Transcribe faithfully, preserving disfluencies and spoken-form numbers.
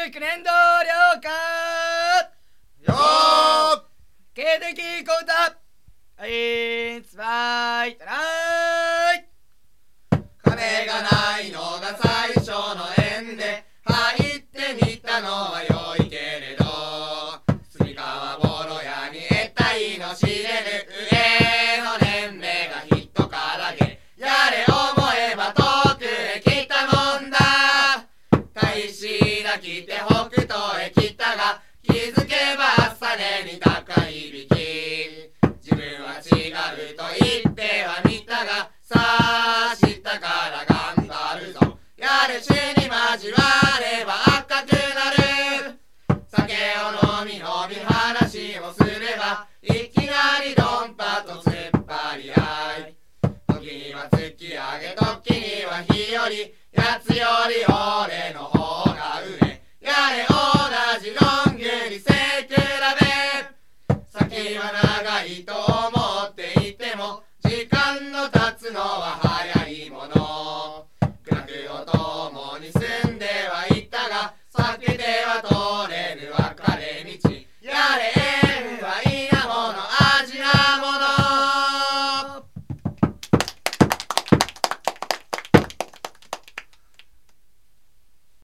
育年度了解よー経的講座いつばいたらい金がないのが最初の縁で入ってみたのは良いけれど杉川ボロ屋に得体の知れぬ上の年齢が人からげやれ思えば遠くへ来たもんだ大志だ来て北東へ来たが気づけば朝寝に高いびき自分は違うと言ってはみたがさあ明日から頑張るぞやれ死に交われば赤くなる酒を飲み飲み話をすればいきなりドンパと突っ張り合い時には突き上げ時には日よりやつより俺の方が上やれ同じロングに背比べ先は長いと思っていても時間の経つのは早い